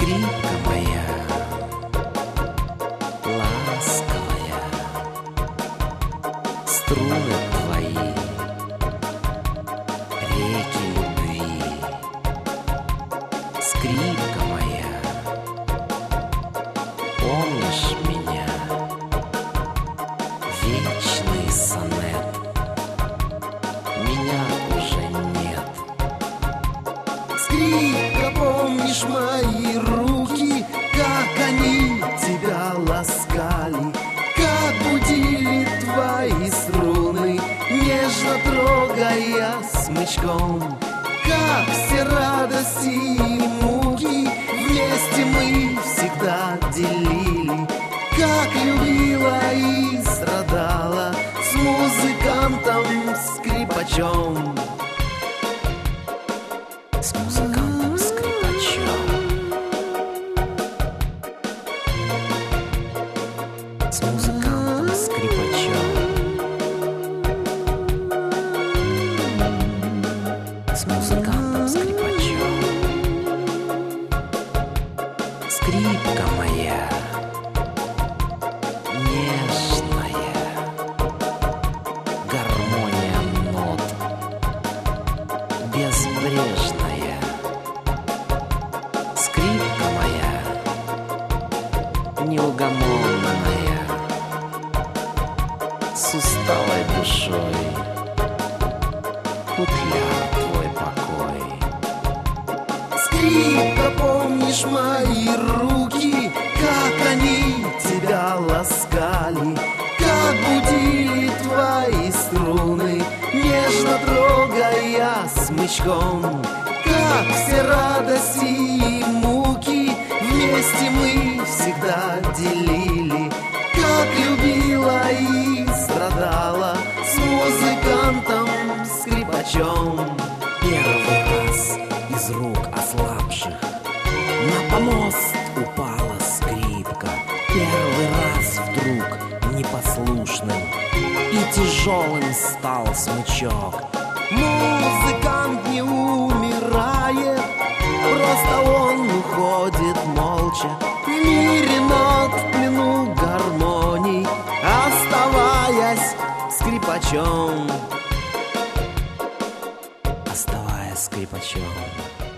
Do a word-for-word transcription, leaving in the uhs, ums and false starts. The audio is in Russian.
Скрипка моя, ласковая, струны твои, реки любви. Скрипка моя, помнишь меня? Вечный сонет, меня уже нет. Скрипка, помнишь мои руки, как они тебя ласкали, как будили твои струны, нежно трогая смычком, как все радости и муки вместе мы всегда делили, как любила и страдала с музыкантом, скрипачом. С музыкантом, скрипачом. С музыкантом, скрипачом. С музыкантом, скрипачом. Скрипка моя, нежная, гармония нот, безбрежная. Скрипка моя, неугомонная, с усталой душой, футляр твой покой. Скрипка, помнишь мои руки, как они тебя ласкали, как будили твои струны, нежно трогая смычком, как все радости и муки вместе мы всегда делили, как любила и страдала с музыкантом, скрипачом. Первый раз из рук ослабших на помост упала скрипка. Первый раз вдруг непослушным и тяжелым стал смычок. Музыкант не умирает, просто он уходит молча в мире нот, в плену гармоний, оставаясь скрипачом. Оставаясь скрипачом.